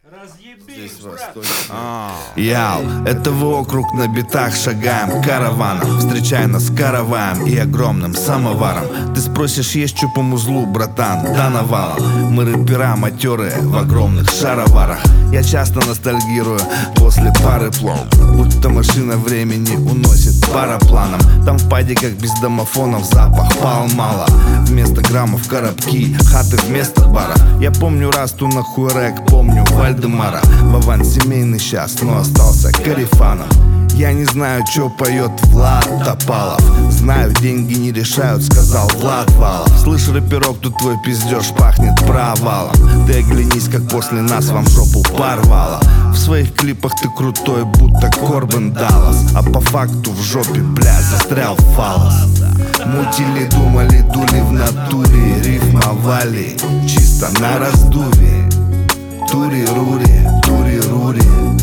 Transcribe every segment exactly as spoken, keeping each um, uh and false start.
Здесь восточный. Яу, это вы округ на битах шагаем караваном. Встречай нас караваем и огромным самоваром. Ты спросишь, есть чё по музлу, братан? Да навалом. Мы рэпера матерые в огромных шароварах. Я часто ностальгирую после пары плов, будто машина времени уносит парапланом. Там в падиках без домофонов запах пал мало. Вместо граммов коробки, хаты вместо бара. Я помню Расту на Хуэрек, помню Вальдемара. Вован семейный сейчас, но остался карифаном. Я не знаю, чё поет Влад Топалов. Знаю, деньги не решают, сказал Влад Валов. Слышь, рэперок, тут твой пиздеж пахнет провалом. Ты оглянись, как после нас вам жопу порвало. В своих клипах ты крутой, будто Корбен Даллас, а по факту в жопе, бля, застрял фалос. Мутили, думали, дули в натуре, рифмовали чисто на раздуве. Тури-рури, тури-рури,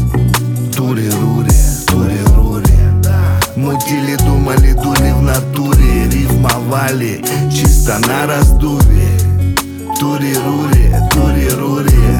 тури-рури, тури-рури. Мутили, думали, дули в натуре, рифмовали чисто на раздуве. Тури-рури, тури-рури,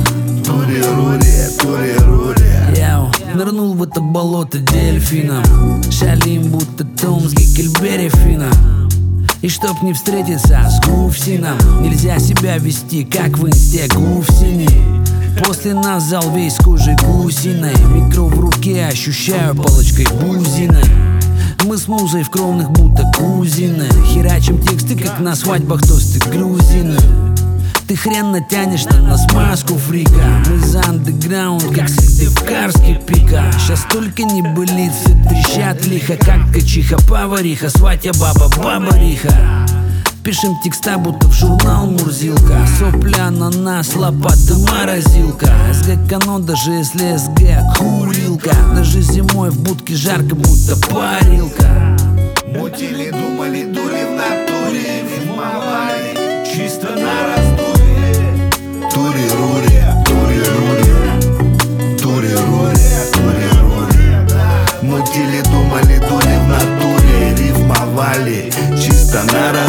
тури-рури, тури-рури. Яу, нырнул в это болото дельфином, шалим, будто Том с Геккельбери Финном. И чтоб не встретиться с Гуфсином, нельзя себя вести, как в инсте Гуфсини. После нас зал весь кожей гусиной. Микро в руке ощущаю палочкой бузиной. Мы с музой в кровных будто кузины. Херачим тексты, как на свадьбах тосты грузины. Ты хрен натянешь на нас маску фрика. Мы за андеграунд, как Сыктывкарский пика. Сейчас только не былит, все трещат лихо, как качиха повариха, сватья баба бабариха. Пишем текста, будто в журнал Мурзилка. Сопля на нас, лопата, морозилка. СГ Кано, даже если СГ курилка. Даже зимой в будке жарко, будто парилка. Мутили, думали, дули в натуре, рифмовали чисто на раздуве. Тури-рури, тури-рури, тури-рури, тури-рури. Мутили, думали, дули в натуре, рифмовали чисто на раздуве.